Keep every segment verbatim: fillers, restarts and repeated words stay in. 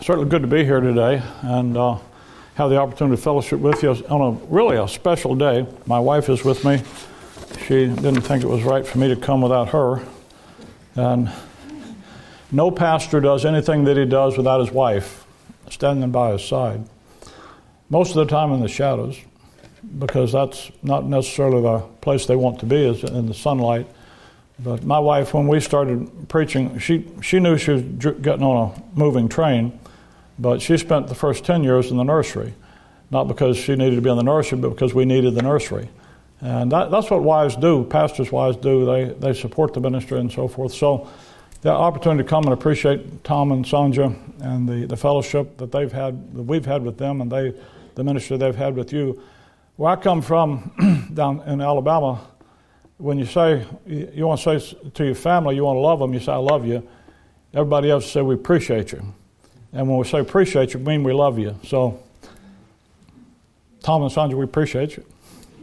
Certainly good to be here today and uh, have the opportunity to fellowship with you on a really a special day. My wife is with me. She didn't think it was right for me to come without her. And no pastor does anything that he does without his wife standing by his side. Most of the time in the shadows, because that's not necessarily the place they want to be, is in the sunlight. But my wife, when we started preaching, she, she knew she was getting on a moving train, but she spent the first ten years in the nursery. Not because she needed to be in the nursery, but because we needed the nursery. And that, that's what wives do, pastors' wives do. They they support the ministry and so forth. So the opportunity to come and appreciate Tom and Sonja and the, the fellowship that they've had, that we've had with them, and they the ministry they've had with you. Where I come from down in Alabama, when you say, you want to say to your family, you want to love them, you say, I love you. Everybody else say, we appreciate you. And when we say appreciate you, we mean we love you. So, Tom and Sonja, we appreciate you.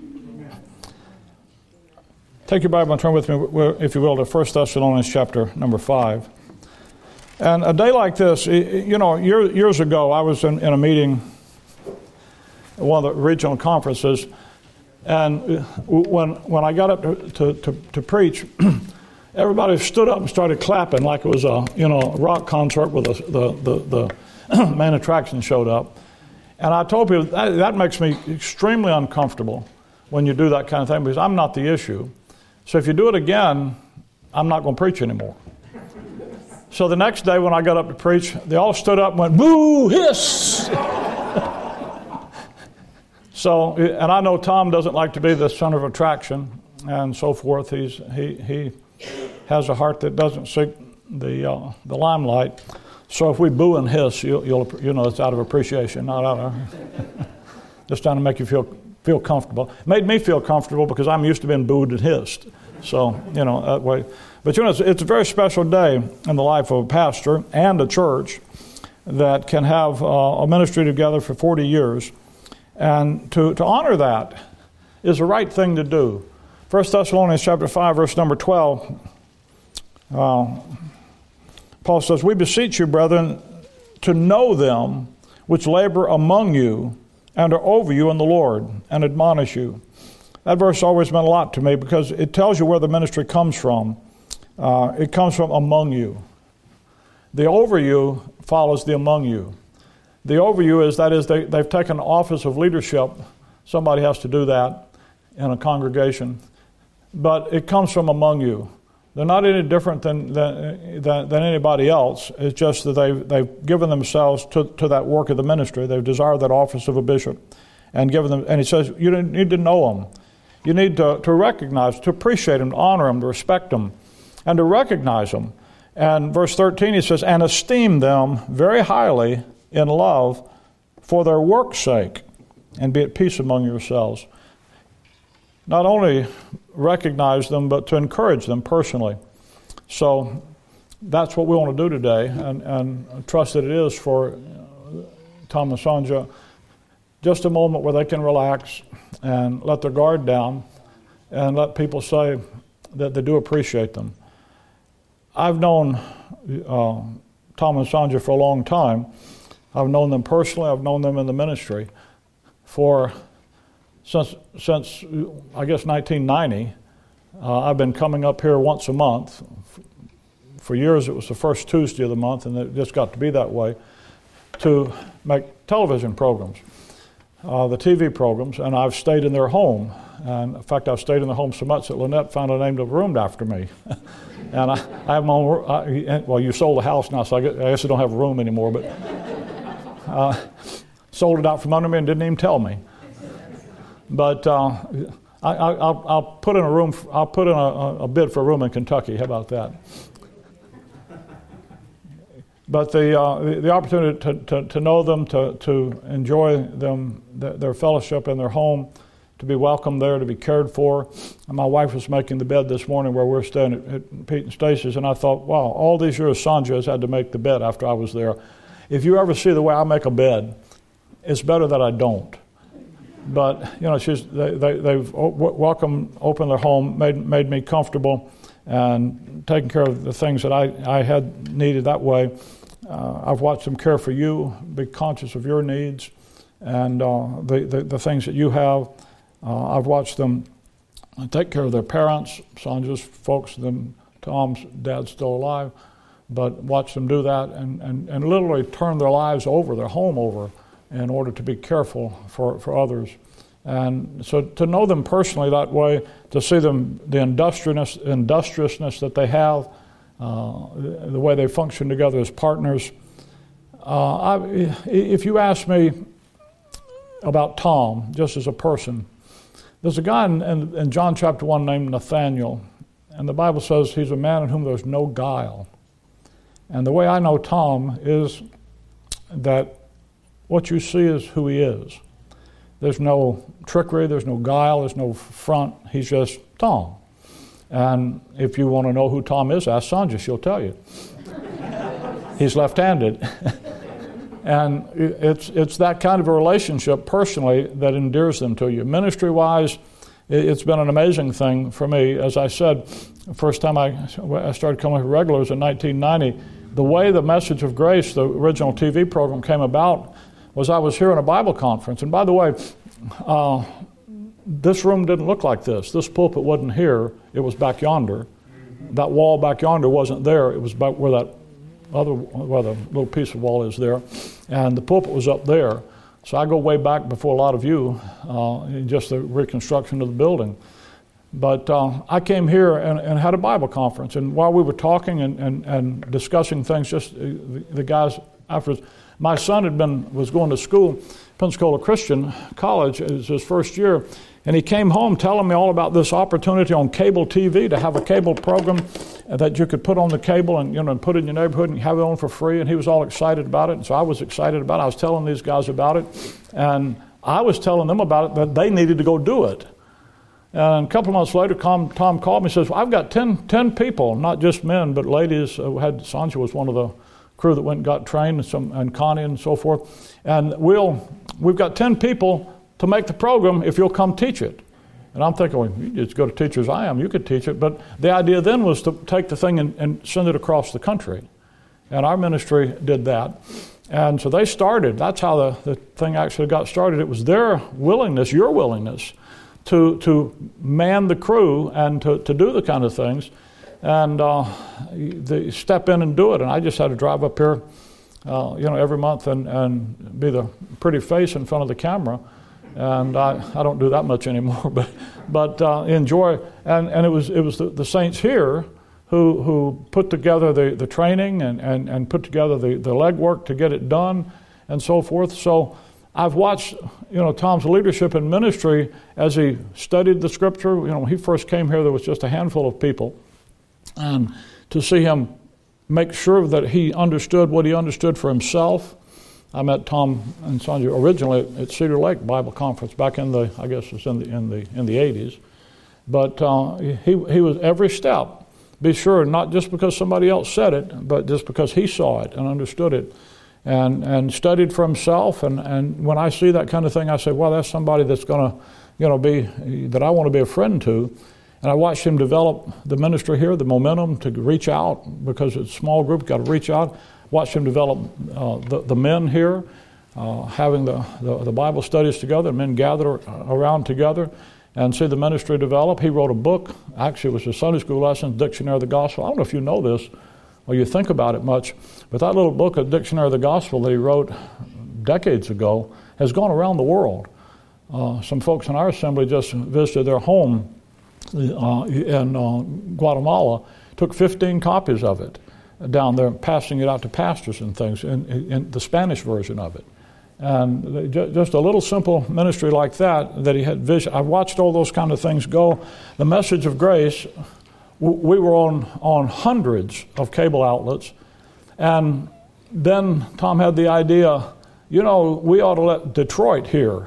Take your Bible and turn with me, if you will, to First Thessalonians chapter number five. And a day like this, you know, years ago, I was in, in a meeting at one of the regional conferences, and when when I got up to, to, to, to preach, everybody stood up and started clapping like it was a you know rock concert with a, the the the main attraction showed up. And I told people that, that makes me extremely uncomfortable when you do that kind of thing, because I'm not the issue. So if you do it again, I'm not going to preach anymore. So the next day when I got up to preach, they all stood up and went, boo, hiss. So, and I know Tom doesn't like to be the center of attraction and so forth. He's he he has a heart that doesn't seek the uh, the limelight. So if we boo and hiss, you'll, you'll you know it's out of appreciation, not out of just trying to make you feel feel comfortable. It made me feel comfortable because I'm used to being booed and hissed. So you know that way. But you know it's, it's a very special day in the life of a pastor and a church that can have uh, a ministry together for forty years. And to, to honor that is the right thing to do. First Thessalonians chapter five, verse number twelve, uh, Paul says, we beseech you, brethren, to know them which labor among you and are over you in the Lord, and admonish you. That verse always meant a lot to me because it tells you where the ministry comes from. Uh, it comes from among you. The over you follows the among you. The over you is, that is, they, they've taken the office of leadership. Somebody has to do that in a congregation. But it comes from among you. They're not any different than than, than, than anybody else. It's just that they've, they've given themselves to, to that work of the ministry. They've desired that office of a bishop. And given them, and he says, you need to know them. You need to, to recognize, to appreciate them, to honor them, to respect them, and to recognize them. And verse thirteen, he says, and esteem them very highly in love for their work's sake, and be at peace among yourselves. Not only recognize them, but to encourage them personally. So that's what we want to do today, and, and I trust that it is for Tom and Sonja. Just a moment where they can relax and let their guard down and let people say that they do appreciate them. I've known uh, Tom and Sonja for a long time. I've known them personally. I've known them in the ministry for since since I guess nineteen ninety. Uh, I've been coming up here once a month. For years, it was the first Tuesday of the month, and it just got to be that way to make television programs, uh, the T V programs. And I've stayed in their home. And in fact, I've stayed in their home so much that Lynette found a named a room after me. And I, I have my own. I, well, you sold the house now, so I guess, I guess I don't have a room anymore, but. Uh, sold it out from under me and didn't even tell me. But uh, I, I, I'll, I'll put in a room. I'll put in a, a bid for a room in Kentucky. How about that? But the uh, the, the opportunity to, to, to know them, to to enjoy them, their, their fellowship in their home, to be welcomed there, to be cared for. And my wife was making the bed this morning where we're staying at, at Pete and Stacy's, and I thought, wow, all these years Sonja has had to make the bed after I was there. If you ever see the way I make a bed, it's better that I don't. But you know, she's they, they they've welcomed, opened their home, made made me comfortable, and taken care of the things that I, I had needed that way. uh, I've watched them care for you, be conscious of your needs and uh, the, the, the things that you have. Uh, I've watched them take care of their parents, Sanja's folks, them, Tom's dad's still alive, but watch them do that and, and, and literally turn their lives over, their home over, in order to be careful for, for others. And so to know them personally that way, to see them, the industriousness, industriousness that they have, uh, the way they function together as partners. Uh, I, if you ask me about Tom, just as a person, there's a guy in, in, in John chapter one named Nathaniel, and the Bible says he's a man in whom there's no guile. And the way I know Tom is that what you see is who he is. There's no trickery, there's no guile, there's no front. He's just Tom. And if you want to know who Tom is, ask Sanja, she'll tell you. He's left-handed. And it's it's that kind of a relationship personally that endears them to you. Ministry-wise, it's been an amazing thing for me. As I said, the first time I, I started coming here regular was in nineteen ninety. The way the Message of Grace, the original T V program, came about was I was here in a Bible conference. And by the way, uh, this room didn't look like this. This pulpit wasn't here. It was back yonder. That wall back yonder wasn't there. It was back where that other, where the little piece of wall is there. And the pulpit was up there. So I go way back before a lot of you, uh, in just the reconstruction of the building. But uh, I came here and, and had a Bible conference. And while we were talking and, and, and discussing things, just uh, the, the guys afterwards, my son had been was going to school, Pensacola Christian College. It was his first year. And he came home telling me all about this opportunity on cable T V to have a cable program that you could put on the cable and, you know, and put it in your neighborhood and have it on for free. And he was all excited about it. And so I was excited about it. I was telling these guys about it. And I was telling them about it, that they needed to go do it. And a couple of months later, Tom, Tom called me and says, well, I've got ten, ten people, not just men, but ladies. Uh, had Sanja was one of the crew that went and got trained, and, some, and Connie and so forth. And we'll, we've got ten people to make the program if you'll come teach it. And I'm thinking, well, you just go to teach as I am, you could teach it. But the idea then was to take the thing and, and send it across the country. And our ministry did that. And so they started. That's how the, the thing actually got started. It was their willingness, your willingness, to to man the crew and to, to do the kind of things. And uh, they step in and do it. And I just had to drive up here, uh, you know, every month and, and be the pretty face in front of the camera. And I, I don't do that much anymore, but but uh, enjoy. And, and it was it was the, the saints here who who put together the, the training and, and, and put together the, the legwork to get it done and so forth. So I've watched, you know, Tom's leadership in ministry as he studied the Scripture. You know, when he first came here, there was just a handful of people. And to see him make sure that he understood what he understood for himself. I met Tom and Sanja originally at Cedar Lake Bible Conference back in the, I guess it's in the in the in the eighties. But uh, he he was every step. Be sure, not just because somebody else said it, but just because he saw it and understood it, and and studied for himself. And, and when I see that kind of thing, I say, well, that's somebody that's going to, you know, be that I want to be a friend to. And I watched him develop the ministry here, the momentum to reach out, because it's a small group, got to reach out. Watched him develop uh, the, the men here, uh, having the, the, the Bible studies together, men gather around together and see the ministry develop. He wrote a book. Actually, it was a Sunday school lesson, Dictionary of the Gospel. I don't know if you know this or you think about it much, but that little book, a Dictionary of the Gospel that he wrote decades ago, has gone around the world. Uh, some folks in our assembly just visited their home uh, in uh, Guatemala, took fifteen copies of it down there, passing it out to pastors and things, in, in the Spanish version of it. And just a little simple ministry like that, that he had vision. I watched all those kind of things go. The Message of Grace, we were on, on hundreds of cable outlets. And then Tom had the idea, you know, we ought to let Detroit hear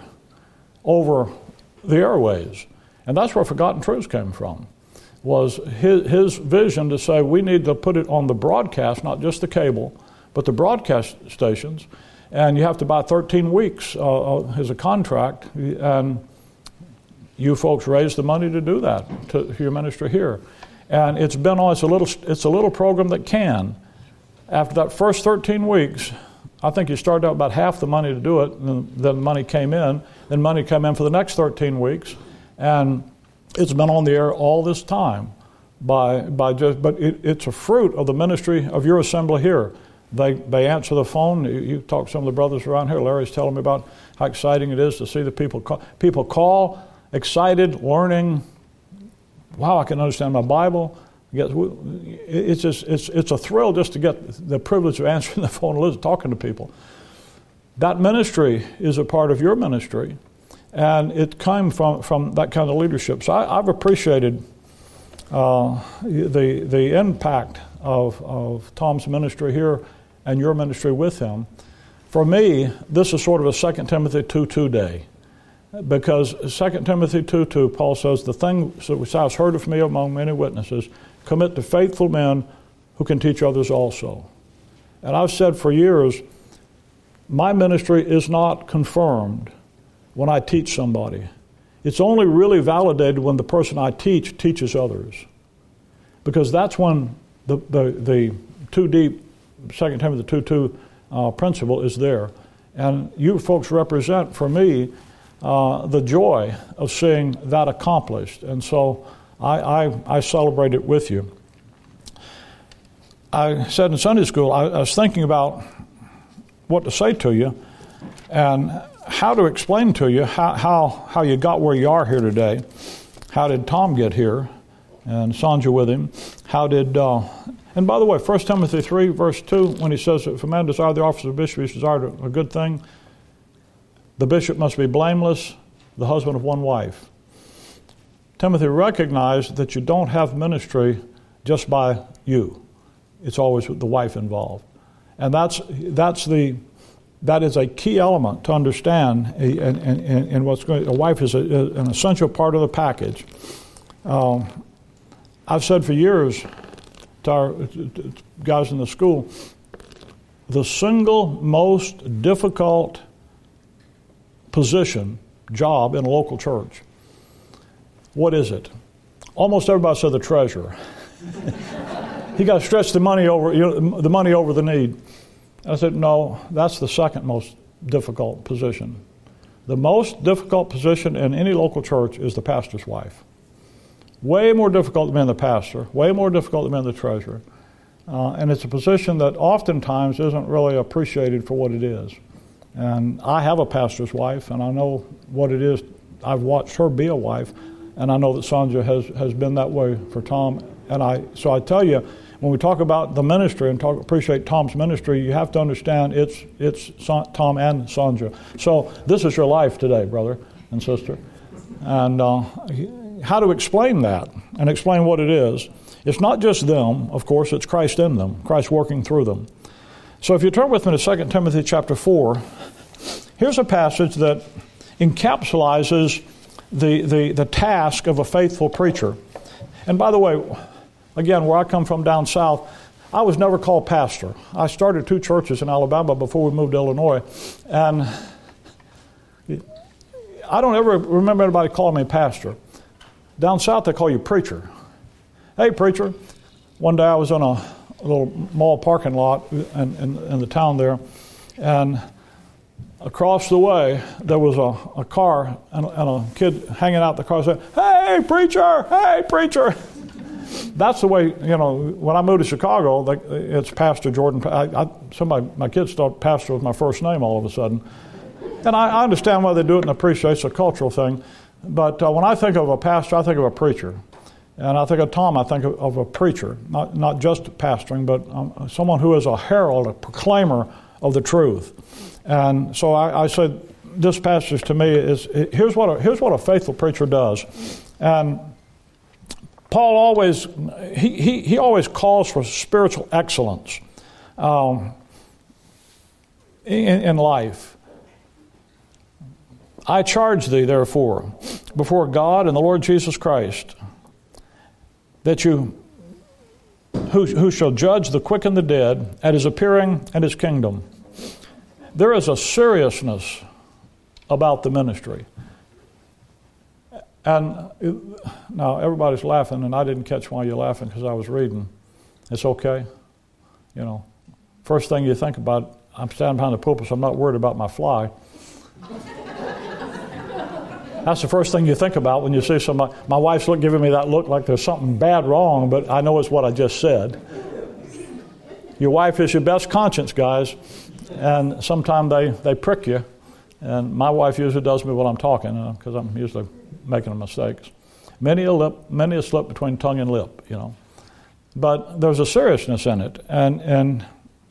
over the airways. And that's where Forgotten Truths came from. Was his, his vision to say we need to put it on the broadcast, not just the cable, but the broadcast stations. And you have to buy thirteen weeks uh, as a contract. And you folks raised the money to do that, to your ministry here. And it's been on, it's a little, it's a little program that can After that first thirteen weeks, I think he started out about half the money to do it, and then money came in. Then money came in for the next thirteen weeks, and it's been on the air all this time. By by just, but it, it's a fruit of the ministry of your assembly here. They they answer the phone. You, you talk to some of the brothers around here. Larry's telling me about how exciting it is to see the people call. People call, excited, learning. Wow, I can understand my Bible. It's just it's it's a thrill just to get the privilege of answering the phone and talking to people. That ministry is a part of your ministry, and it came from, from that kind of leadership. So I, I've appreciated uh, the the impact of of Tom's ministry here and your ministry with him. For me, this is sort of a Second Timothy two two day. Because Second Timothy two two, Paul says, the thing which thou hast heard of me among many witnesses, commit to faithful men who can teach others also. And I've said for years, my ministry is not confirmed when I teach somebody. It's only really validated when the person I teach teaches others. Because that's when the the, the too deep Second Timothy two two uh, principle is there. And you folks represent, for me, Uh, the joy of seeing that accomplished. And so I, I, I celebrate it with you. I said in Sunday school, I, I was thinking about what to say to you and how to explain to you how, how, how you got where you are here today. How did Tom get here? And Sandra with him. How did... Uh, and by the way, First Timothy three, verse two, when he says, if a man desire the office of bishop, he desire a good thing, the bishop must be blameless, the husband of one wife. Timothy recognized that you don't have ministry just by you. It's always with the wife involved. And that's that's the that is a key element to understand in, in, in what's going on. A wife is a, an essential part of the package. Um, I've said for years to our to guys in the school, the single most difficult position, job in a local church. What is it? Almost everybody said the treasurer. He got to stretch the money over, you know, the money over the need. I said, no, that's the second most difficult position. The most difficult position in any local church is the pastor's wife. Way more difficult than being the pastor. Way more difficult than being the treasurer. Uh, and it's a position that oftentimes isn't really appreciated for what it is. And I have a pastor's wife, and I know what it is. I've watched her be a wife, and I know that Sandra has, has been that way for Tom. And I so I tell you, when we talk about the ministry and talk appreciate Tom's ministry, you have to understand it's it's Tom and Sandra. So this is your life today, brother and sister. And uh, how to explain that and explain what it is. It's not just them, of course, it's Christ in them, Christ working through them. So if you turn with me to Second Timothy chapter four, here's a passage that encapsulates the, the, the task of a faithful preacher. And by the way, again, where I come from down south, I was never called pastor. I started two churches in Alabama before we moved to Illinois. And I don't ever remember anybody calling me pastor. Down south, they call you preacher. Hey, preacher. One day I was in a a little mall parking lot in, in, in the town there, and across the way there was a, a car and, and a kid hanging out the car saying, "Hey, preacher! Hey, preacher!" That's the way, you know, when I moved to Chicago, like, it's Pastor Jordan. I, I, somebody, my kids thought pastor was my first name all of a sudden. And I, I understand why they do it and appreciate it's a cultural thing. But uh, when I think of a pastor, I think of a preacher. And I think of Tom, I think of, of a preacher, not not just pastoring, but um, someone who is a herald, a proclaimer of the truth. And so I, I said, this passage to me is, here's what a, here's what a faithful preacher does. And Paul always, he, he, he always calls for spiritual excellence um, in, in life. I charge thee, therefore, before God and the Lord Jesus Christ, that you, who, who shall judge the quick and the dead at his appearing and his kingdom. There is a seriousness about the ministry. And it, now everybody's laughing, and I didn't catch why you're laughing because I was reading. It's okay. You know, first thing you think about, I'm standing behind the pulpit, so I'm not worried about my fly. That's the first thing you think about when you see somebody. My wife's look, giving me that look like there's something bad wrong, but I know it's what I just said. Your wife is your best conscience, guys, and sometimes they, they prick you. And my wife usually does me while I'm talking because uh, I'm usually making mistakes. Many a lip, many a slip between tongue and lip, you know. But there's a seriousness in it, and and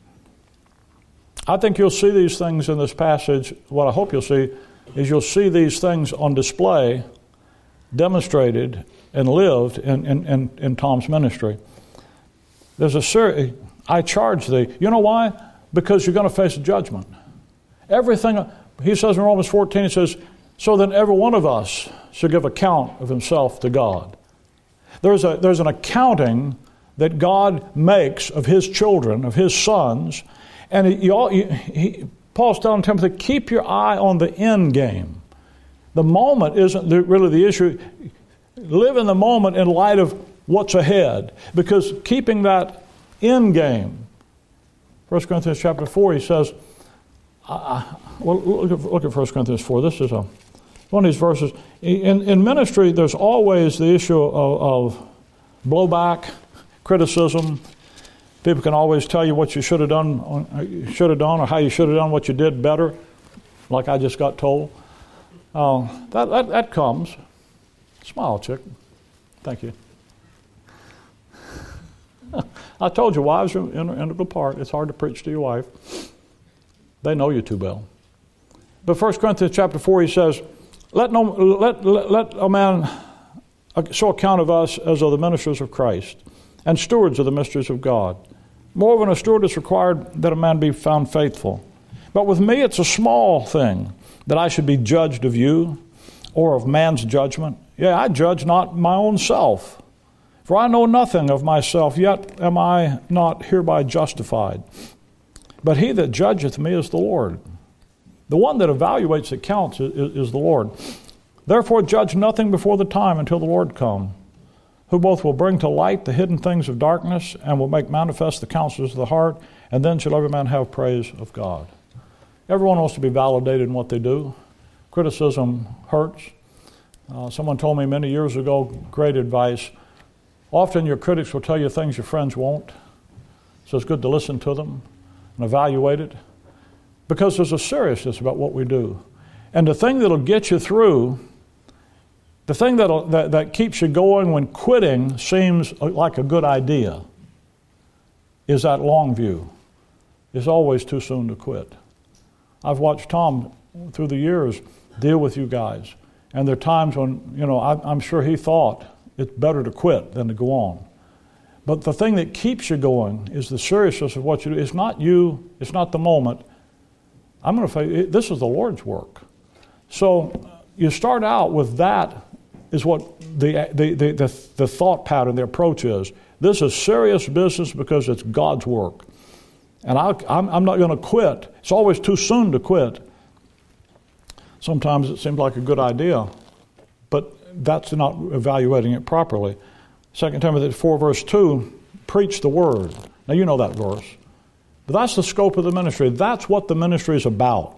I think you'll see these things in this passage. What I hope you'll see is you'll see these things on display, demonstrated, and lived in, in, in, in Tom's ministry. There's a ser- I charge thee. You know why? Because you're going to face a judgment. Everything, he says in Romans fourteen, he says, so then every one of us should give account of himself to God. There's a there's an accounting that God makes of his children, of his sons, and he, he, he Paul's telling Timothy, keep your eye on the end game. The moment isn't the, really the issue. Live in the moment in light of what's ahead. Because keeping that end game, First Corinthians chapter four, he says, uh, well, look at, look at First Corinthians four. This is a, one of these verses. In, in ministry, there's always the issue of, of blowback, criticism. People can always tell you what you should have done, should have done, or how you should have done what you did better, like I just got told. Uh, that, that that comes. Smile, chick. Thank you. I told you, wives are an integral part. It's hard to preach to your wife. They know you too well. But First Corinthians chapter four, he says, "Let no let let, let a man show account of us as of the ministers of Christ, and stewards of the mysteries of God. Moreover, a steward is required that a man be found faithful. But with me it's a small thing that I should be judged of you, or of man's judgment. Yeah, I judge not my own self. For I know nothing of myself, yet am I not hereby justified. But he that judgeth me is the Lord. The one that evaluates accounts is, is the Lord. Therefore judge nothing before the time until the Lord come, who both will bring to light the hidden things of darkness and will make manifest the counsels of the heart, and then shall every man have praise of God." Everyone wants to be validated in what they do. Criticism hurts. Uh, someone told me many years ago, great advice, often your critics will tell you things your friends won't. So it's good to listen to them and evaluate it, because there's a seriousness about what we do. And the thing that'll get you through, the thing that'll, that, that keeps you going when quitting seems like a good idea, is that long view. It's always too soon to quit. I've watched Tom through the years deal with you guys, and there are times when, you know, I, I'm sure he thought it's better to quit than to go on. But the thing that keeps you going is the seriousness of what you do. It's not you, it's not the moment. I'm going to say, this is the Lord's work. So you start out with that is what the, the, the, the, the thought pattern, the approach is. This is serious business because it's God's work. And I, I'm, I'm not going to quit. It's always too soon to quit. Sometimes it seems like a good idea, but that's not evaluating it properly. Second Timothy four, verse two, preach the word. Now you know that verse. But that's the scope of the ministry. That's what the ministry is about.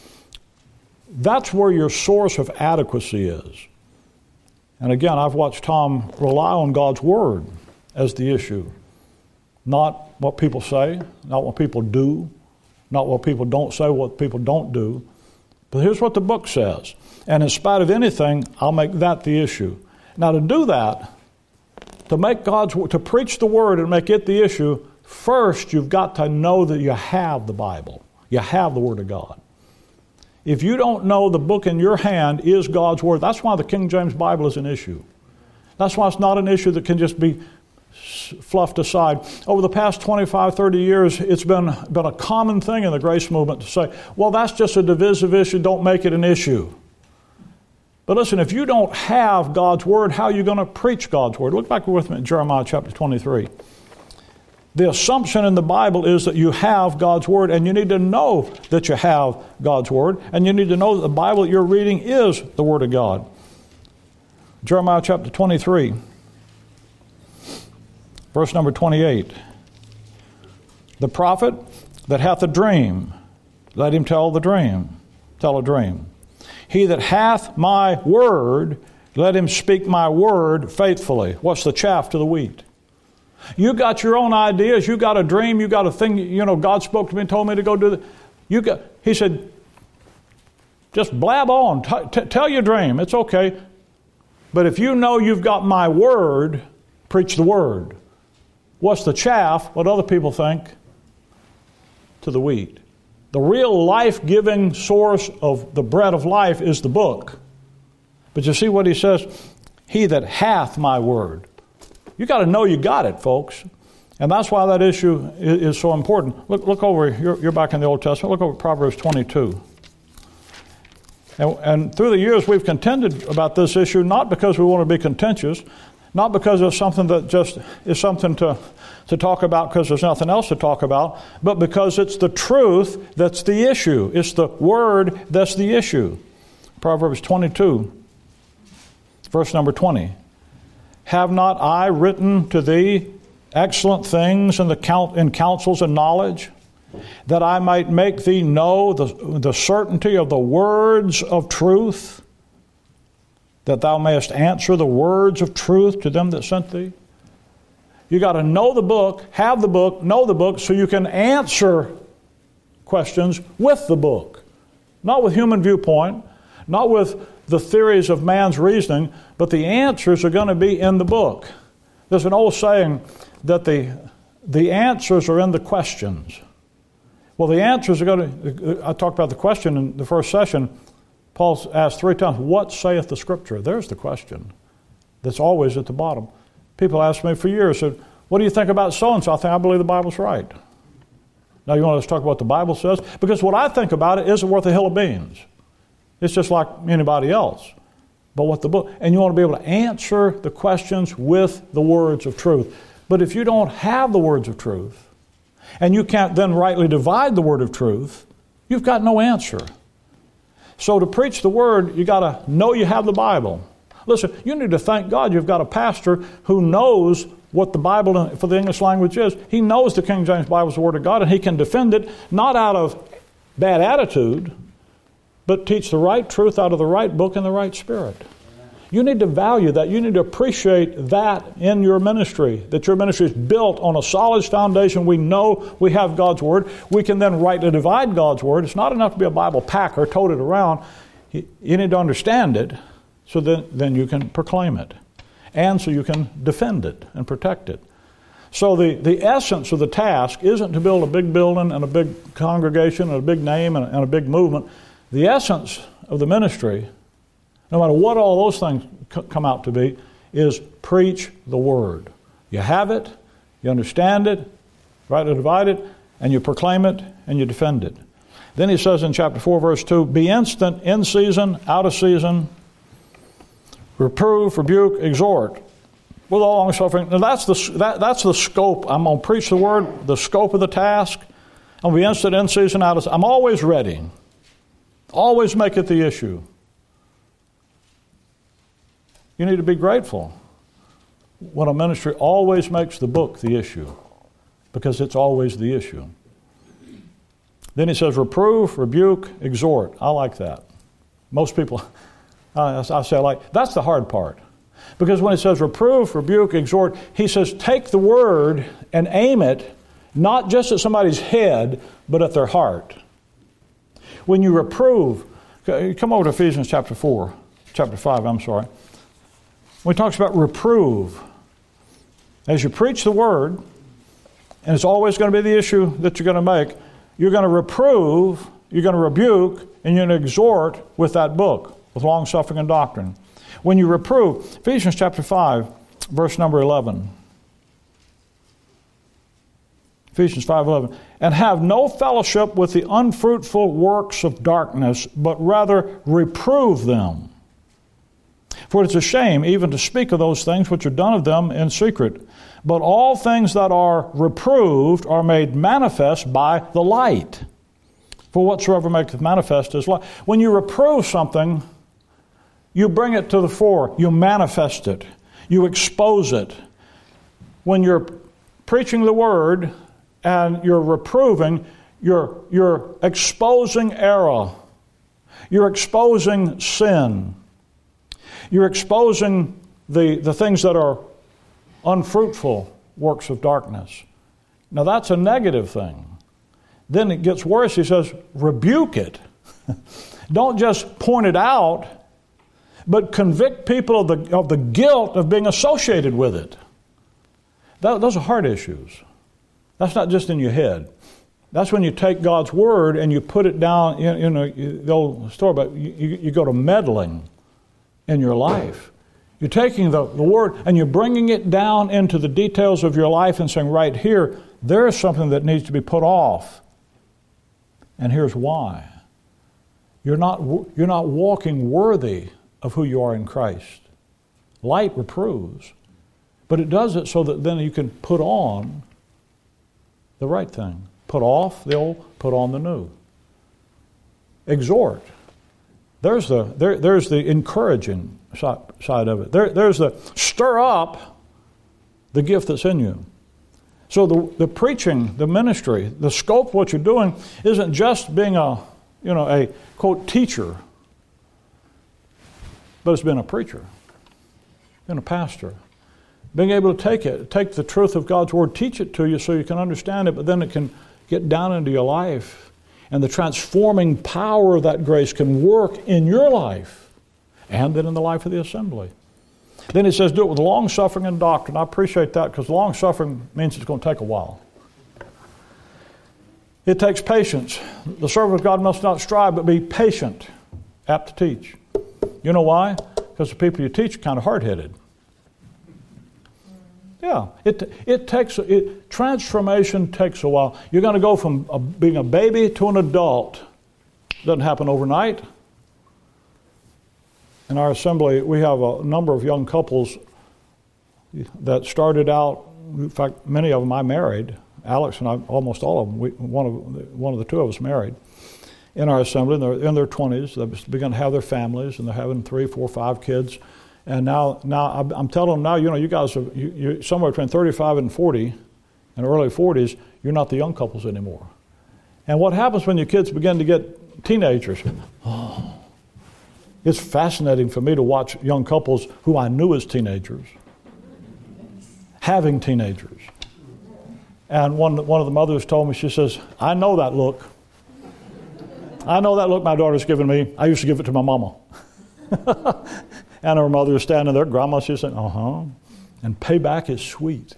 That's where your source of adequacy is. And again, I've watched Tom rely on God's word as the issue. Not what people say, not what people do, not what people don't say, what people don't do. But here's what the book says. And in spite of anything, I'll make that the issue. Now to do that, to make God's to preach the word and make it the issue, first you've got to know that you have the Bible. You have the Word of God. If you don't know the book in your hand is God's Word, that's why the King James Bible is an issue. That's why it's not an issue that can just be fluffed aside. Over the past twenty-five, thirty years, it's been, been a common thing in the grace movement to say, well, that's just a divisive issue, don't make it an issue. But listen, if you don't have God's Word, how are you going to preach God's Word? Look back with me at Jeremiah chapter twenty-three. The assumption in the Bible is that you have God's Word, and you need to know that you have God's Word, and you need to know that the Bible that you're reading is the Word of God. Jeremiah chapter twenty-three, verse number twenty-eight. The prophet that hath a dream, let him tell the dream, tell a dream. He that hath my word, let him speak my word faithfully. What's the chaff to the wheat? You got your own ideas. You got a dream. You got a thing. You know, God spoke to me and told me to go do that. You got. He said, just blab on. T- t- tell your dream. It's okay. But if you know you've got my word, preach the word. What's the chaff? What other people think? To the wheat. The real life-giving source of the bread of life is the book. But you see what he says? He that hath my word. You got to know you got it, folks. And that's why that issue is, is so important. Look, look over, you're, you're back in the Old Testament. Look over Proverbs twenty-two. And, and through the years, we've contended about this issue, not because we want to be contentious, not because it's something that just is something to, to talk about because there's nothing else to talk about, but because it's the truth that's the issue. It's the word that's the issue. Proverbs twenty-two, verse number twenty. Have not I written to thee excellent things in the count, in counsels and knowledge, that I might make thee know the, the certainty of the words of truth, that thou mayest answer the words of truth to them that sent thee? You got to know the book, have the book, know the book, so you can answer questions with the book. Not with human viewpoint, not with the theories of man's reasoning, but the answers are going to be in the book. There's an old saying that the, the answers are in the questions. Well, the answers are going to, I talked about the question in the first session. Paul asked three times, what saith the Scripture? There's the question that's always at the bottom. People ask me for years, said, what do you think about so-and-so? I think I believe the Bible's right. Now you want us to talk about what the Bible says? Because what I think about it isn't worth a hill of beans. It's just like anybody else. But what the book, and you want to be able to answer the questions with the words of truth. But if you don't have the words of truth, and you can't then rightly divide the word of truth, you've got no answer. So to preach the word, you got to know you have the Bible. Listen, you need to thank God you've got a pastor who knows what the Bible for the English language is. He knows the King James Bible is the Word of God, and he can defend it, not out of bad attitude, but teach the right truth out of the right book in the right spirit. You need to value that. You need to appreciate that in your ministry, that your ministry is built on a solid foundation. We know we have God's Word. We can then rightly divide God's Word. It's not enough to be a Bible packer, tote it around. You need to understand it so that then you can proclaim it. And so you can defend it and protect it. So the, the essence of the task isn't to build a big building and a big congregation and a big name and a, and a big movement. The essence of the ministry, no matter what all those things c- come out to be, is preach the word. You have it, you understand it, rightly divide it, and you proclaim it, and you defend it. Then he says in chapter four, verse two, be instant, in season, out of season, reprove, rebuke, exhort, with all long suffering. Now that's the, that, that's the scope. I'm going to preach the word, the scope of the task. I'm going to be instant, in season, out of season. I'm always ready. Always make it the issue. You need to be grateful when a ministry always makes the book the issue, because it's always the issue. Then he says, reprove, rebuke, exhort. I like that. Most people, I, I say I like, that's the hard part. Because when he says reprove, rebuke, exhort, he says take the word and aim it not just at somebody's head, but at their heart. When you reprove, come over to Ephesians chapter four, chapter five, I'm sorry. When he talks about reprove, as you preach the word, and it's always going to be the issue that you're going to make, you're going to reprove, you're going to rebuke, and you're going to exhort with that book, with long-suffering and doctrine. When you reprove, Ephesians chapter five, verse number eleven. Ephesians five eleven. And have no fellowship with the unfruitful works of darkness, but rather reprove them. For it's a shame even to speak of those things which are done of them in secret. But all things that are reproved are made manifest by the light. For whatsoever maketh manifest is light. When you reprove something, you bring it to the fore. You manifest it. You expose it. When you're preaching the word, and you're reproving, you're, you're exposing error. You're exposing sin. You're exposing the, the things that are unfruitful works of darkness. Now that's a negative thing. Then it gets worse. He says, rebuke it. Don't just point it out, but convict people of the, of the guilt of being associated with it. That, those are heart issues. That's not just in your head. That's when you take God's Word and you put it down, you, you know, the old story about you, you, you go to meddling in your life. You're taking the, the Word and you're bringing it down into the details of your life and saying, right here, there is something that needs to be put off. And here's why. You're not, you're not walking worthy of who you are in Christ. Light reproves, but it does it so that then you can put on the right thing. Put off the old, put on the new. Exhort. There's the there, there's the encouraging side of it. There, there's the stir up the gift that's in you. So the, the preaching, the ministry, the scope of what you're doing isn't just being a, you know, a, quote, teacher, but it's being a preacher, being a pastor. Being able to take it, take the truth of God's Word, teach it to you so you can understand it, but then it can get down into your life. And the transforming power of that grace can work in your life and then in the life of the assembly. Then he says, do it with long-suffering and doctrine. I appreciate that because long-suffering means it's going to take a while. It takes patience. The servant of God must not strive, but be patient, apt to teach. You know why? Because the people you teach are kind of hard-headed. Yeah, it it takes it transformation takes a while. You're going to go from a, being a baby to an adult. It doesn't happen overnight. In our assembly, we have a number of young couples that started out. In fact, many of them I married. Alex and I, almost all of them. We, one of one of the two of us married in our assembly. In their, in their twenties, they've begun to have their families, and they're having three, four, five kids. And now, now I'm telling them now, you know, you guys are you, you're somewhere between thirty-five and forty, and early forties. You're not the young couples anymore. And what happens when your kids begin to get teenagers? Oh, it's fascinating for me to watch young couples who I knew as teenagers having teenagers. And one one of the mothers told me, she says, "I know that look. I know that look my daughter's giving me. I used to give it to my mama." And her mother is standing there, grandma, she's saying, uh-huh. And payback is sweet.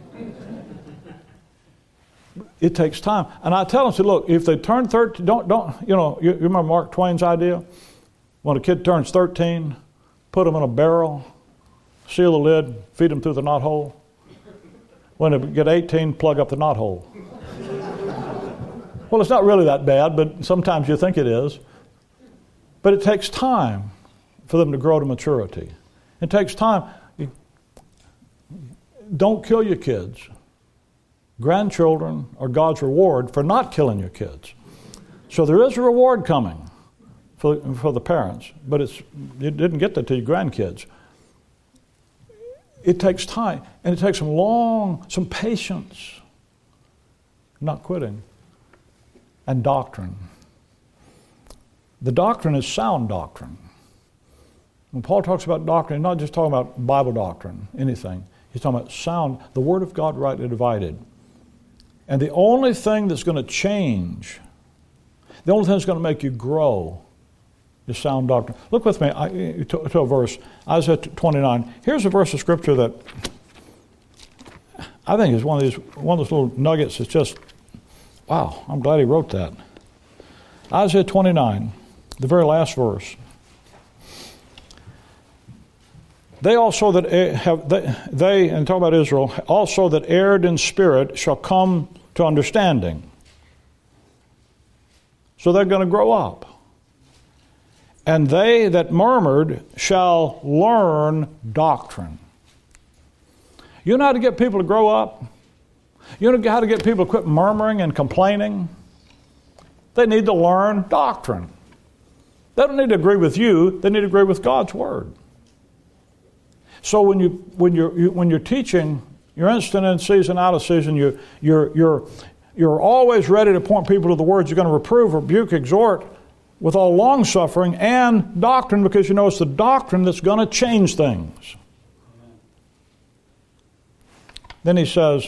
It takes time. And I tell them, say, look, if they turn thirteen, don't, don't, you know, you, you remember Mark Twain's idea? When a kid turns thirteen, put them in a barrel, seal the lid, feed them through the knothole. When they get eighteen, plug up the knothole. Well, it's not really that bad, but sometimes you think it is. But it takes time for them to grow to maturity. It takes time. Don't kill your kids. Grandchildren are God's reward for not killing your kids. So there is a reward coming for, for the parents, but it's you didn't get that to your grandkids. It takes time, and it takes some long, some patience, not quitting, and doctrine. The doctrine is sound doctrine. When Paul talks about doctrine, he's not just talking about Bible doctrine, anything. He's talking about sound, the Word of God rightly divided. And the only thing that's going to change, the only thing that's going to make you grow is sound doctrine. Look with me to, to a verse, Isaiah twenty-nine. Here's a verse of Scripture that I think is one of these, one of those little nuggets that's just, wow, I'm glad he wrote that. Isaiah twenty-nine, the very last verse. They also that have, they, they, and talk about Israel, also that erred in spirit shall come to understanding. So they're going to grow up. And they that murmured shall learn doctrine. You know how to get people to grow up? You know how to get people to quit murmuring and complaining? They need to learn doctrine. They don't need to agree with you. They need to agree with God's Word. So when you when you're you, when you're teaching, you're instant in season, out of season. You you're you're you're always ready to point people to the words you're going to reprove, rebuke, exhort with all long-suffering and doctrine, because you know it's the doctrine that's going to change things. Then he says,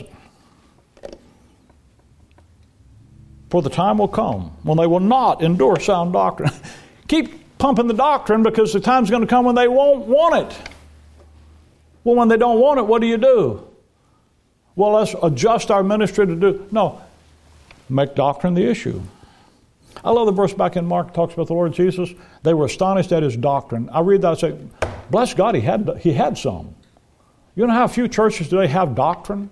for the time will come when they will not endure sound doctrine. Keep pumping the doctrine, because the time's going to come when they won't want it. Well, when they don't want it, what do you do? Well, let's adjust our ministry to do. No, make doctrine the issue. I love the verse back in Mark talks about the Lord Jesus. They were astonished at his doctrine. I read that and say, bless God, he had, he had some. You know how few churches today have doctrine?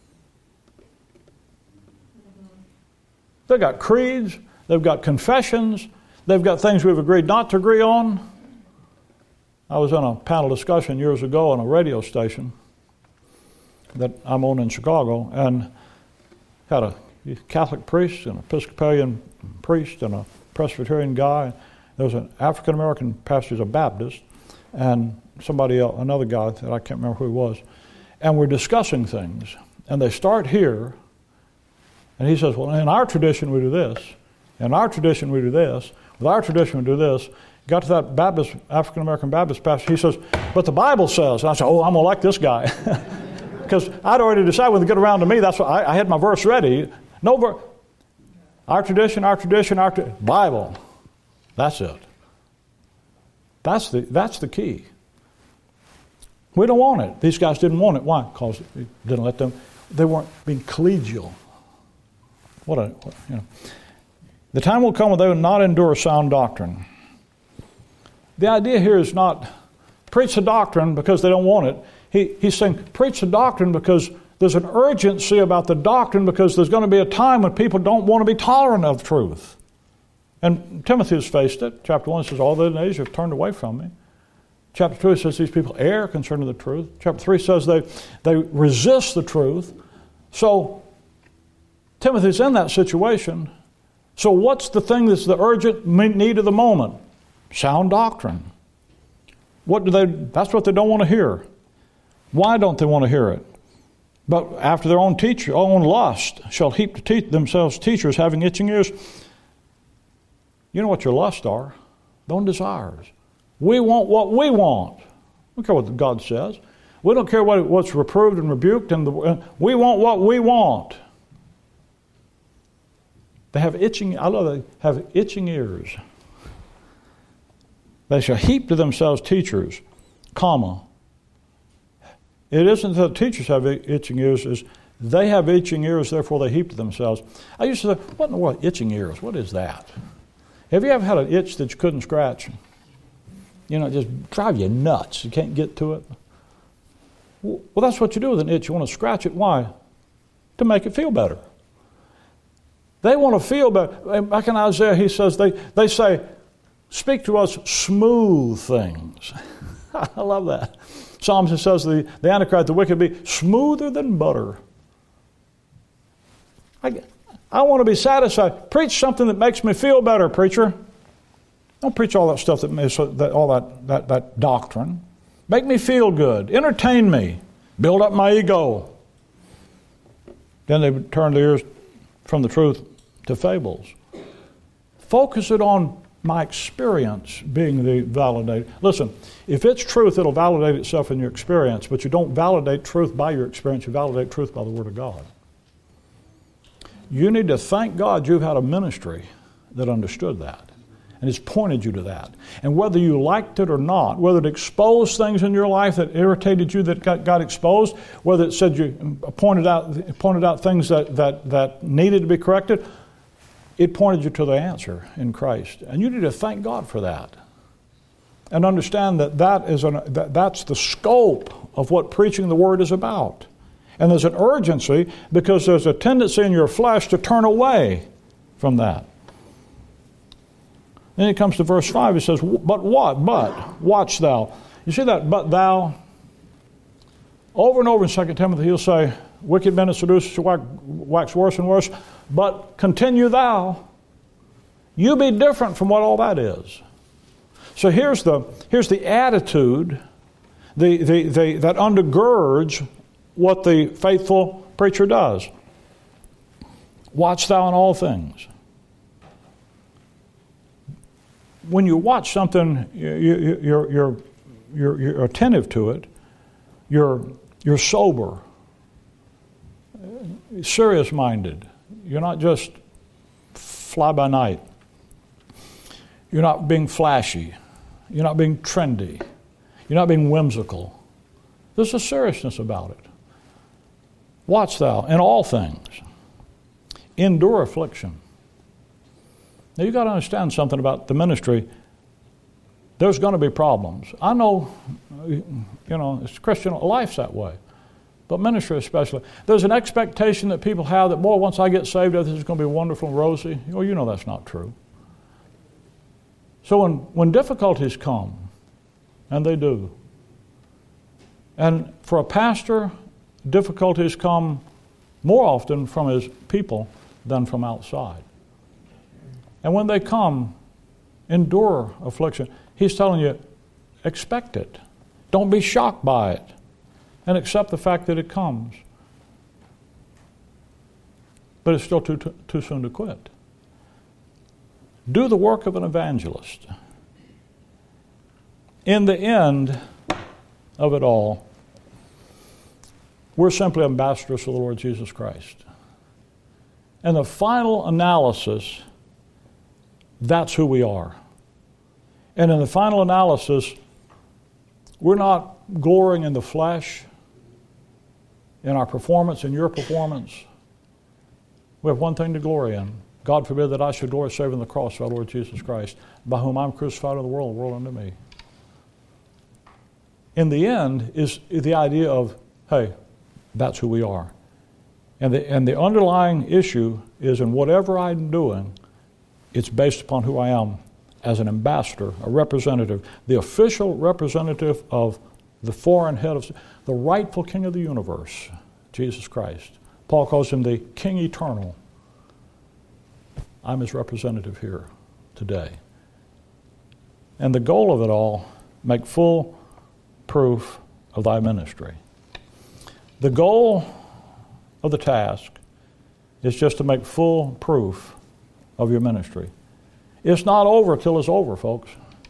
They've got creeds, they've got confessions, they've got things we've agreed not to agree on. I was on a panel discussion years ago on a radio station that I'm on in Chicago, and had a Catholic priest, an Episcopalian priest, and a Presbyterian guy. There was an African American pastor, who's a Baptist, and somebody else, another guy that I can't remember who he was, and we're discussing things. And they start here, and he says, well, in our tradition we do this, in our tradition we do this, with our tradition we do this. Got to that Baptist, African American Baptist pastor, he says, but the Bible says. And I said, oh, I'm going to like this guy. Because I'd already decided when they get around to me, that's what I, I had my verse ready. No verse. Our tradition, our tradition, our tra- Bible. That's it. That's the that's the key. We don't want it. These guys didn't want it. Why? Because it didn't let them. They weren't being collegial. What a what, you know. The time will come when they will not endure sound doctrine. The idea here is not preach the doctrine because they don't want it. He, he's saying preach the doctrine because there's an urgency about the doctrine, because there's going to be a time when people don't want to be tolerant of truth. And Timothy has faced it. Chapter one says, all the days have turned away from me. Chapter two says these people err concerning the truth. Chapter three says they, they resist the truth. So Timothy's in that situation. So what's the thing that's the urgent need of the moment? Sound doctrine. What do they? That's what they don't want to hear. Why don't they want to hear it? But after their own teacher, own lust, shall heap to teach themselves teachers having itching ears. You know what your lusts are? Own desires. We want what we want. We don't care what God says. We don't care what, what's reproved and rebuked. And the, we want what we want. They have itching. I love they have itching ears. They shall heap to themselves teachers, comma. It isn't that teachers have itching ears, it's they have itching ears, therefore they heap to themselves. I used to say, what in the world, itching ears? What is that? Have you ever had an itch that you couldn't scratch? You know, it just drive you nuts. You can't get to it. Well, that's what you do with an itch. You want to scratch it. Why? To make it feel better. They want to feel better. Back in Isaiah, he says, they, they say, speak to us smooth things. I love that. Psalms, it says the, the Antichrist, the wicked, be smoother than butter. I, I want to be satisfied. Preach something that makes me feel better, preacher. Don't preach all that stuff that makes that all that, that that doctrine. Make me feel good. Entertain me. Build up my ego. Then they turn their ears from the truth to fables. Focus it on my experience being the validated. Listen, if it's truth, it'll validate itself in your experience, but you don't validate truth by your experience, you validate truth by the Word of God. You need to thank God you've had a ministry that understood that and has pointed you to that. And whether you liked it or not, whether it exposed things in your life that irritated you that got, got exposed, whether it said you pointed out pointed out things that, that, that needed to be corrected, it pointed you to the answer in Christ. And you need to thank God for that. And understand that, that is an, that that's the scope of what preaching the Word is about. And there's an urgency because there's a tendency in your flesh to turn away from that. Then it comes to verse five. It says, but what? But, watch thou. You see that but thou? Over and over in Second Timothy he'll say, wicked men and seducers shall wax worse and worse, but continue thou. You be different from what all that is. So here's the here's the attitude the, the, the, that undergirds what the faithful preacher does. Watch thou in all things. When you watch something, you, you, you're, you're, you're, you're attentive to it. You're, you're sober, serious-minded. You're not just fly-by-night. You're not being flashy. You're not being trendy. You're not being whimsical. There's a seriousness about it. Watch thou in all things. Endure affliction. Now, you've got to understand something about the ministry. There's going to be problems. I know, you know, it's Christian life's that way. But ministry especially. There's an expectation that people have that, boy, once I get saved, everything's going to be wonderful and rosy. Well, you know that's not true. So when, when difficulties come, and they do, and for a pastor, difficulties come more often from his people than from outside. And when they come, endure affliction. He's telling you, expect it. Don't be shocked by it. And accept the fact that it comes. But it's still too, too, too soon to quit. Do the work of an evangelist. In the end of it all, we're simply ambassadors for the Lord Jesus Christ. And the final analysis, that's who we are. And in the final analysis, we're not glorying in the flesh, in our performance, in your performance. We have one thing to glory in. God forbid that I should glory save in the cross of our Lord Jesus Christ, by whom I'm crucified in the world, the world unto me. In the end is the idea of, hey, that's who we are. And the, and the underlying issue is in whatever I'm doing, it's based upon who I am as an ambassador, a representative, the official representative of the foreign head of the rightful king of the universe, Jesus Christ. Paul calls him the King Eternal. I'm his representative here today. And the goal of it all, make full proof of thy ministry. The goal of the task is just to make full proof of your ministry. It's not over till it's over, folks.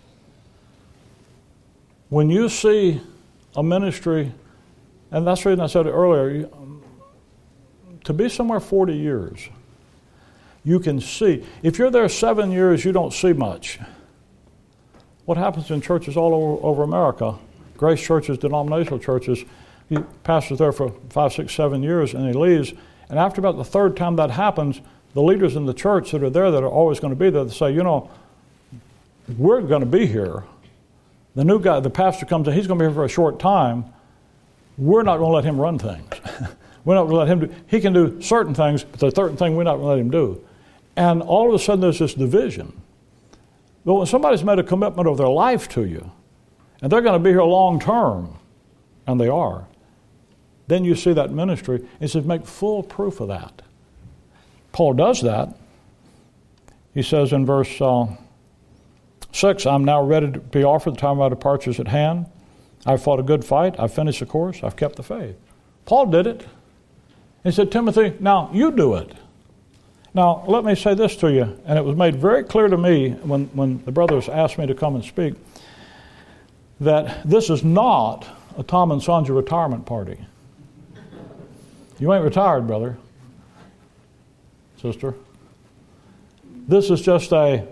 When you see a ministry, and that's the reason I said it earlier, to be somewhere forty years, you can see. If you're there seven years, you don't see much. What happens in churches all over, over America, grace churches, denominational churches, he pastors there for five, six, seven years, and he leaves. And after about the third time that happens, the leaders in the church that are there that are always going to be there, they say, you know, we're going to be here. The new guy, the pastor comes in, he's going to be here for a short time. We're not going to let him run things. We're not going to let him do, he can do certain things, but the certain thing we're not going to let him do. And all of a sudden there's this division. But when somebody's made a commitment of their life to you, and they're going to be here long term, and they are, then you see that ministry, it says make full proof of that. Paul does that. He says in verse uh, six, I'm now ready to be offered, the time of my departure is at hand. I've fought a good fight, I've finished the course, I've kept the faith. Paul did it. He said, Timothy, now you do it. Now, let me say this to you, and it was made very clear to me when, when the brothers asked me to come and speak, that this is not a Tom and Sandra retirement party. You ain't retired, brother, sister. This is just a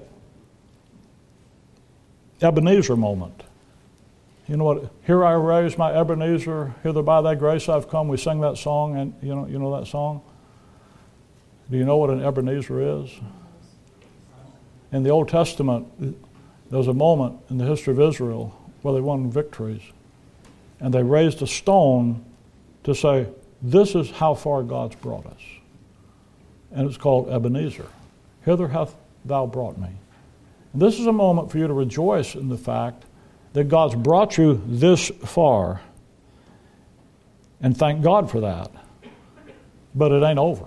Ebenezer moment. You know what? Here I raise my Ebenezer, hither by thy grace I've come. We sing that song, and you know, you know that song? Do you know what an Ebenezer is? In the Old Testament, there was a moment in the history of Israel where they won victories. And they raised a stone to say, this is how far God's brought us. And it's called Ebenezer. Hither hath thou brought me. And this is a moment for you to rejoice in the fact that God's brought you this far. And thank God for that. But it ain't over.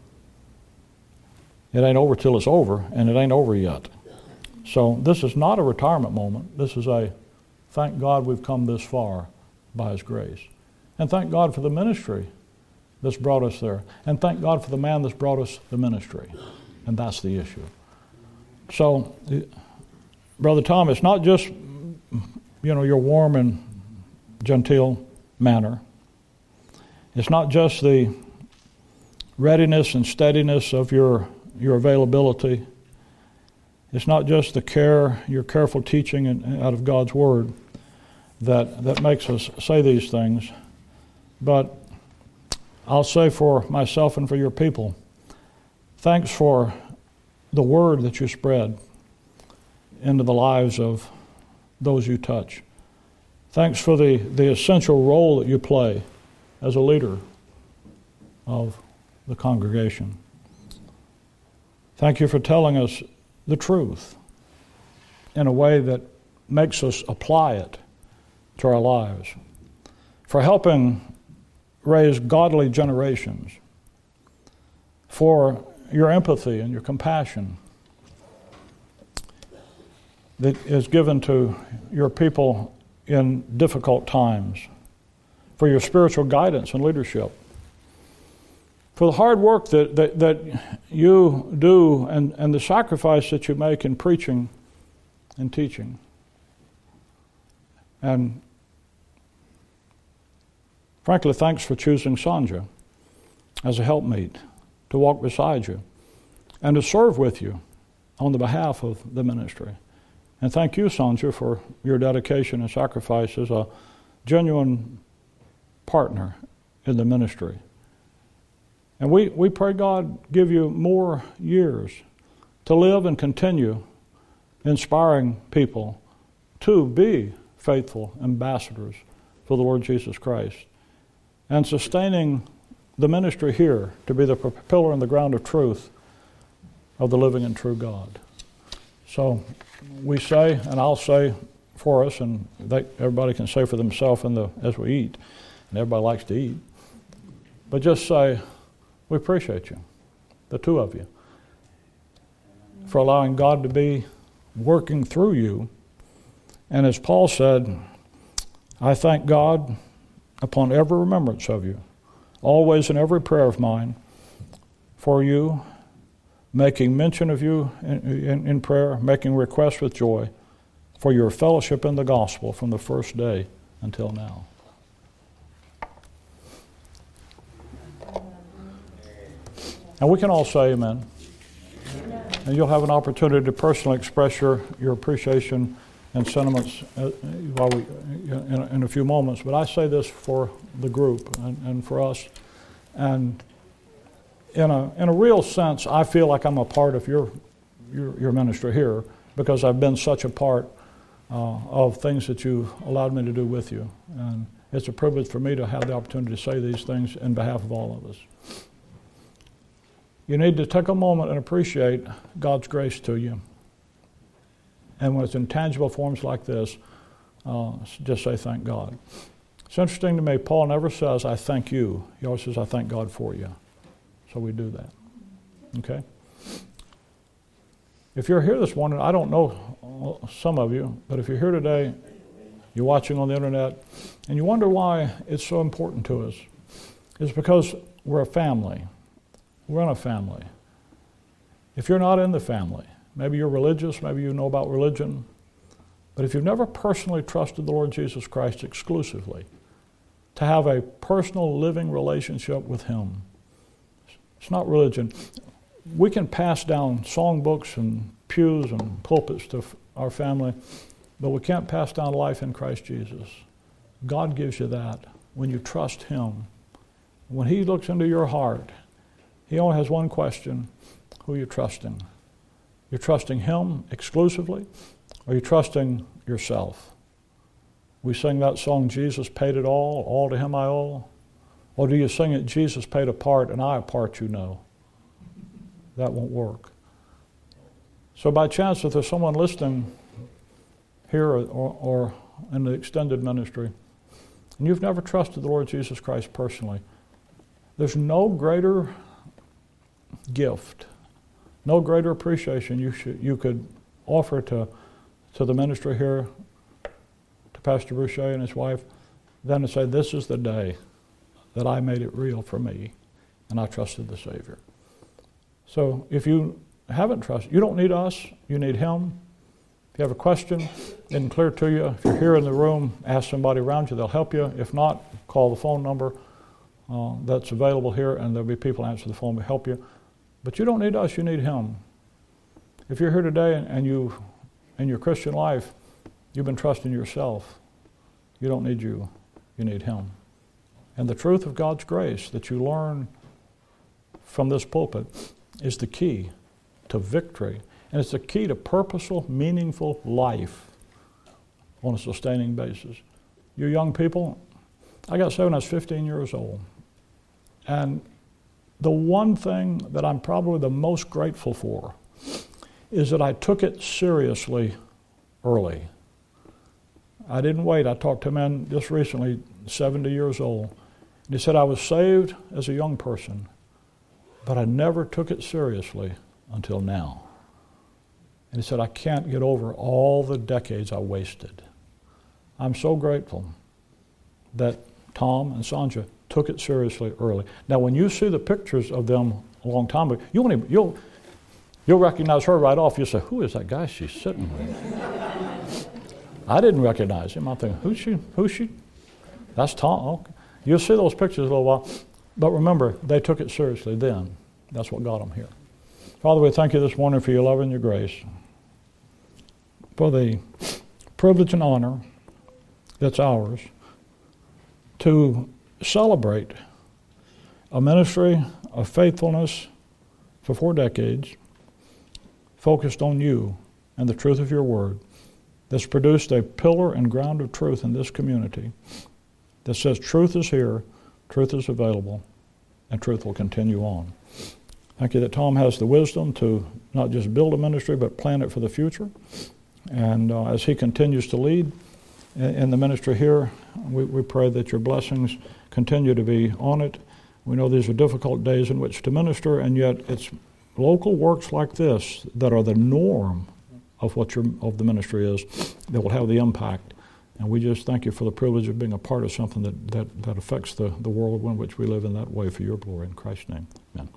It ain't over till it's over, and it ain't over yet. So this is not a retirement moment. This is a thank God we've come this far by His grace. And thank God for the ministry that's brought us there. And thank God for the man that's brought us the ministry. And that's the issue. So, Brother Tom, it's not just, you know, your warm and genteel manner. It's not just the readiness and steadiness of your, your availability. It's not just the care, your careful teaching in, out of God's Word that, that makes us say these things. But I'll say for myself and for your people, thanks for the Word that you spread into the lives of those you touch. Thanks for the, the essential role that you play as a leader of the congregation. Thank you for telling us the truth in a way that makes us apply it to our lives, for helping raise godly generations, for your empathy and your compassion that is given to your people in difficult times, for your spiritual guidance and leadership, for the hard work that, that, that you do and, and the sacrifice that you make in preaching and teaching. And frankly, thanks for choosing Sandra as a helpmeet to walk beside you and to serve with you on the behalf of the ministry. And thank you, Sandra, for your dedication and sacrifice as a genuine partner in the ministry. And we, we pray God give you more years to live and continue inspiring people to be faithful ambassadors for the Lord Jesus Christ and sustaining the ministry here to be the pillar and the ground of truth of the living and true God. So we say, and I'll say for us, and they, everybody can say for themselves in the, as we eat, and everybody likes to eat, but just say, we appreciate you, the two of you, for allowing God to be working through you. And as Paul said, I thank God upon every remembrance of you, always in every prayer of mine, for you, making mention of you in, in, in prayer, making requests with joy, for your fellowship in the gospel from the first day until now. And we can all say amen. And you'll have an opportunity to personally express your, your appreciation and sentiments uh, while we, in, in a few moments. But I say this for the group and, and for us. And in a in a real sense, I feel like I'm a part of your your, your ministry here because I've been such a part uh, of things that you allowed me to do with you. And it's a privilege for me to have the opportunity to say these things in behalf of all of us. You need to take a moment and appreciate God's grace to you. And when it's in tangible forms like this, uh, just say thank God. It's interesting to me, Paul never says, I thank you. He always says, I thank God for you. So we do that. Okay? If you're here this morning, I don't know some of you, but if you're here today, you're watching on the internet, and you wonder why it's so important to us, it's because we're a family. We're in a family. If you're not in the family, maybe you're religious, maybe you know about religion, but if you've never personally trusted the Lord Jesus Christ exclusively, to have a personal living relationship with Him, it's not religion. We can pass down songbooks and pews and pulpits to our family, but we can't pass down life in Christ Jesus. God gives you that when you trust Him. When He looks into your heart, He only has one question: who are you trusting? You're trusting Him exclusively, or are you trusting yourself? We sing that song, Jesus paid it all, all to Him I owe. Or do you sing it, Jesus paid a part and I a part you know? That won't work. So by chance, if there's someone listening here or, or in the extended ministry, and you've never trusted the Lord Jesus Christ personally, there's no greater gift, no greater appreciation you should you could offer to to the ministry here, to Pastor Boucher and his wife, than to say, this is the day that I made it real for me, and I trusted the Savior. So if you haven't trusted, you don't need us, you need Him. If you have a question, isn't clear to you, if you're here in the room, ask somebody around you, they'll help you. If not, call the phone number uh, that's available here, and there'll be people answer the phone to help you. But you don't need us, you need Him. If you're here today and you, in your Christian life, you've been trusting yourself, you don't need you, you need Him. And the truth of God's grace that you learn from this pulpit is the key to victory. And it's the key to purposeful, meaningful life on a sustaining basis. You young people, I got saved when I was fifteen years old. And the one thing that I'm probably the most grateful for is that I took it seriously early. I didn't wait. I talked to a man just recently, seventy years old. And he said, I was saved as a young person, but I never took it seriously until now. And he said, I can't get over all the decades I wasted. I'm so grateful that Tom and Sandra took it seriously early. Now, when you see the pictures of them a long time ago, you'll, even, you'll, you'll recognize her right off. You'll say, who is that guy she's sitting with? I didn't recognize him. I'm thinking, who's she? Who's she? That's Tom. Okay. You'll see those pictures a little while. But remember, they took it seriously then. That's what got them here. Father, we thank you this morning for your love and your grace, for the privilege and honor that's ours to celebrate a ministry of faithfulness for four decades focused on you and the truth of your word that's produced a pillar and ground of truth in this community that says truth is here, truth is available, and truth will continue on. Thank you that Tom has the wisdom to not just build a ministry, but plan it for the future. And uh, as he continues to lead in, in the ministry here, we, we pray that your blessings continue to be on it. We know these are difficult days in which to minister, and yet it's local works like this that are the norm of what your of the ministry is that will have the impact. And we just thank you for the privilege of being a part of something that, that, that affects the, the world in which we live in that way for your glory. In Christ's name, amen.